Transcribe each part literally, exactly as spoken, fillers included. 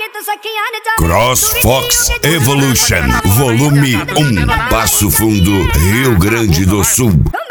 CrossFox Evolution, volume um, Passo Fundo, Rio Grande do Sul.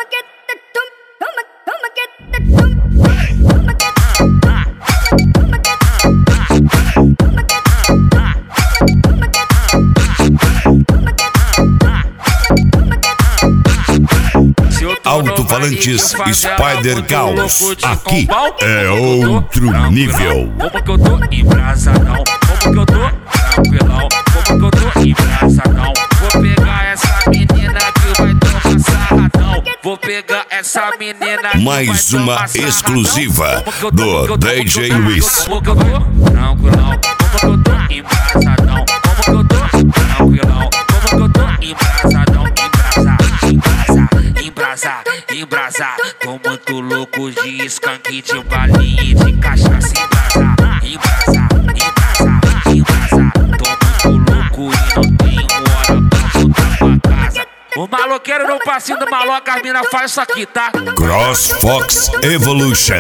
Alto-falantes Spider Caos, aqui é outro nível. Como que eu tô embrasadão, como que eu tô tranquilão, como que eu tô embrasadão. Vou pegar essa menina que vai tomar sarradão. Vou pegar essa menina que Mais vai uma tomar sarradão. exclusiva do D J Luiz. Como que eu tô tranquilão, como que eu tô embrasadão, como que eu tô tranquilão, como que eu tô embrasadão, embrasa, embrasa, embrasa, embrasa. Tô muito louco de skunk, de balinha e de cachaça. Embrasa, embrasa, embrasa, embrasa. Tô muito louco e não tenho hora pra voltar pra casa. O maloqueiro no passinho do maloca, as mina faz isso aqui, tá? CrossFox Evolution.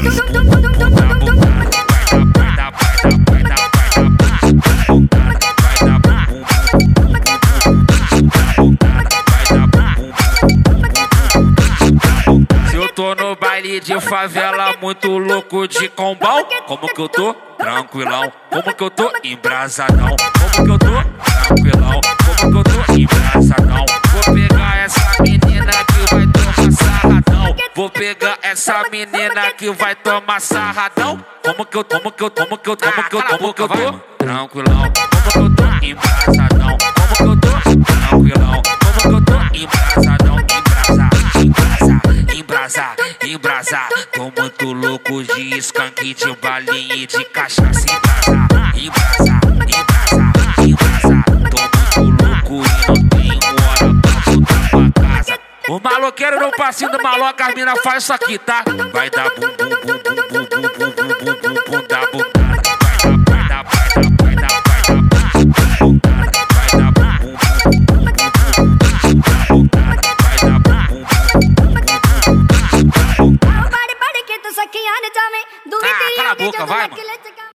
Se eu tô no baile de favela, muito louco de combão, como que eu tô? Tranquilão. Como que eu tô? Embrasadão. Como que eu tô? Tranquilão. Como que eu tô? Embrasadão. Vou pegar essa menina que vai tomar sarradão. Vou pegar essa menina que vai tomar sarradão. Como que eu, como que eu, como que eu, como que eu, como que eu tô? Tranquilão. Como que eu tô? Embrasadão. Como que eu tô? Tranquilão. Como que eu tô? Embrasadão. Embrasa, embrasa, embrasa, embrasa. Tô muito louco de skunk, de balinha e de cachaça. Embrasa, embrasa, embrasa, embrasa. Tô muito louco e não tenho hora pra voltar pra casa. O maloqueiro no passinho do maloca, as mina faz isso aqui, tá? Vai dar bum bum bum bum bum bum bum bum bum bum, dá bum.